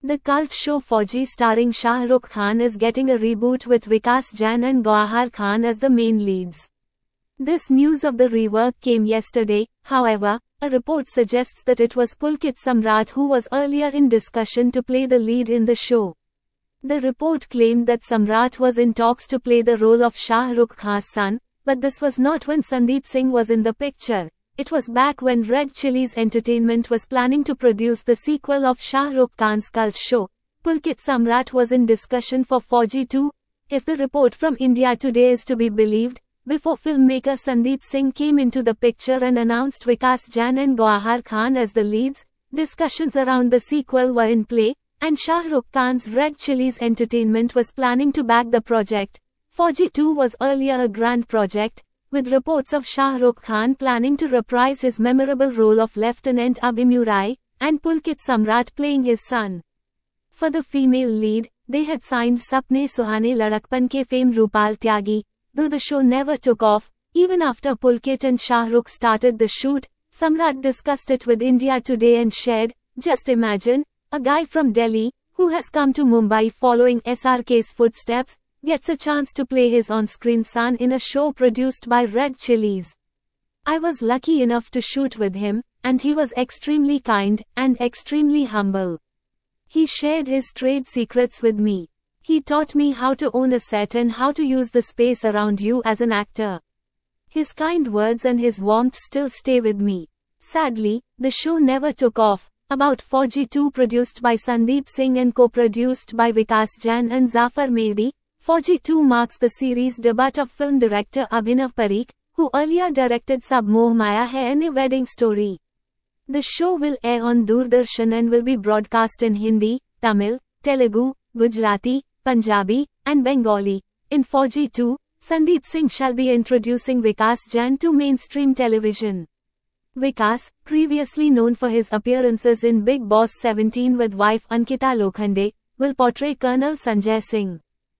The cult show Fauji starring Shah Rukh Khan is getting a reboot with Vikas Jain and Gauhar Khan as the main leads. This news of the rework came yesterday. However, a report suggests that it was Pulkit Samrat who was earlier in discussion to play the lead in the show. The report claimed that Samrat was in talks to play the role of Shah Rukh Khan's son, but this was not when Sandeep Singh was in the picture. It was back when Red Chillies Entertainment was planning to produce the sequel of Shah Rukh Khan's cult show. Pulkit Samrat was in discussion for Fauji 2. If the report from India Today is to be believed, before filmmaker Sandeep Singh came into the picture and announced Vikas Jain and Gauhar Khan as the leads, discussions around the sequel were in play, and Shah Rukh Khan's Red Chillies Entertainment was planning to back the project. Fauji 2 was earlier a grand project, with reports of Shah Rukh Khan planning to reprise his memorable role of Lieutenant Abhimanyu Rai, and Pulkit Samrat playing his son. For the female lead, they had signed Sapne Suhane Ladakpan ke fame Rupal Tyagi. Though the show never took off, even after Pulkit and Shah Rukh started the shoot, Samrat discussed it with India Today and shared, "Just imagine, a guy from Delhi, who has come to Mumbai following SRK's footsteps, gets a chance to play his on-screen son in a show produced by Red Chillies. I was lucky enough to shoot with him, and he was extremely kind, and extremely humble. He shared his trade secrets with me. He taught me how to own a set and how to use the space around you as an actor. His kind words and his warmth still stay with me." Sadly, the show never took off. About Fauji 2 produced by Sandeep Singh and co-produced by Vikas Jain and Zafar Mehdi, Fauji 2 marks the series' debut of film director Abhinav Parikh, who earlier directed Sab Moh Maya Hai and A Wedding Story. The show will air on Doordarshan and will be broadcast in Hindi, Tamil, Telugu, Gujarati, Punjabi, and Bengali. In Fauji 2, Sandeep Singh shall be introducing Vikas Jain to mainstream television. Vikas, previously known for his appearances in Bigg Boss 17 with wife Ankita Lokhande, will portray Colonel Sanjay Singh.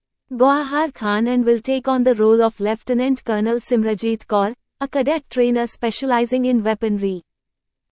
Gauhar Khan and will take on the role of Lieutenant Colonel Simranjeet Kaur, a cadet trainer specializing in weaponry.